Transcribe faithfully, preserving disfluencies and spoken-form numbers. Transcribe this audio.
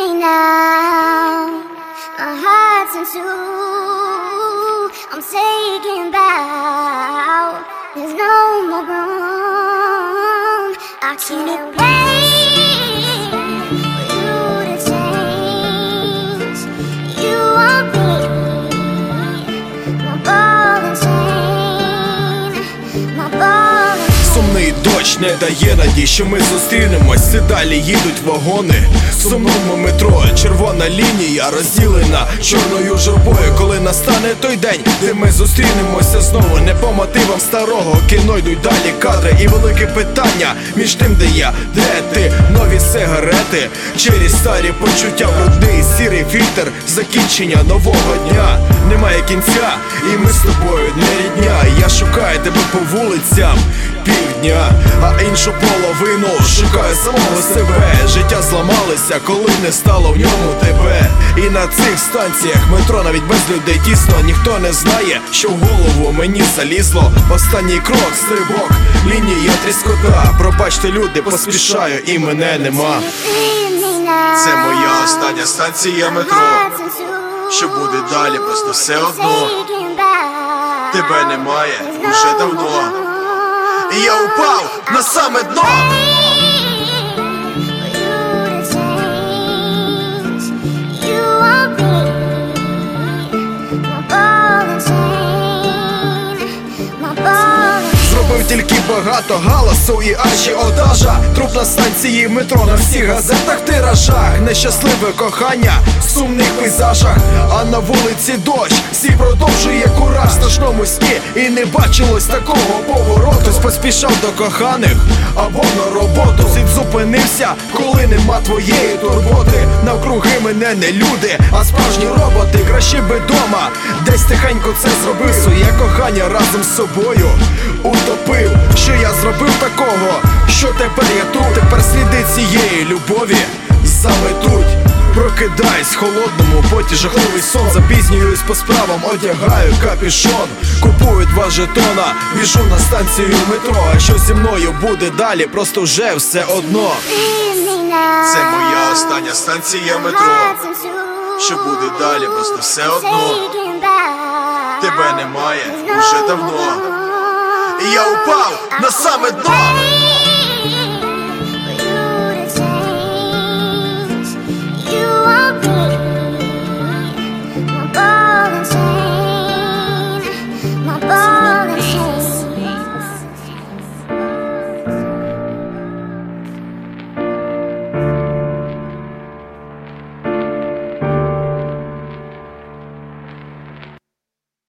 me now, my heart's in two. I'm taking bow. There's no more room. I can't wait for you to change. You want me, my ball and chain, my ball and chain. Сумний дощ не дає надій, що ми зустрінемось. Все далі їдуть вагони в сумному метро. Червона лінія розділена чорною журбою. Коли настане той день, де ми зустрінемося знову. Не по мотивам старого кіно йдуть далі кадри. І велике питання між тим, де я, де ти. Нові сигарети, через старі почуття. Брудний сірий фільтр закінчення нового дня. Немає кінця, і ми з тобою не рідня. Я шукаю тебе по вулицям півдня, а іншу половину шукаю самого себе. Життя зламалося, коли не стало в ньому тебе. І на цих станціях метро навіть без людей тісно. Ніхто не знає, що в голову мені залізло. Останній крок, стрибок, лінія тріскота. Пробачте, люди, поспішаю і мене нема. Це моя остання станція метро. Що буде далі, просто все одно. Тебе немає уже давно. І я упав на саме дно. Зробив тільки багато галасу і ажіотажа. Труп на станції метро, на всіх газетах, тиражах. Нещасливе кохання в сумних пейзажах. А на вулиці дощ, всі продовжує кураж в страшному сні. І не бачилось такого повороту. Хтось поспішав до коханих або на роботу. Світ зупинився, коли нема твоєї турботи. Навкруги мене не люди, а справжні роботи. Краще би дома, десь тихенько це зробив. Своє кохання разом з собою утопив. Що я зробив такого, що тепер я тут. Тепер сліди цієї любові заметуть. Прокидаюсь в холодному поті, жахливий сон. Запізнююсь по справам, одягаю капюшон. Купую два жетона, біжу на станцію метро. А що зі мною буде далі, просто вже все одно. Це моя остання станція метро. Що буде далі, просто все одно. Тебе немає уже давно. І я упав на саме дно.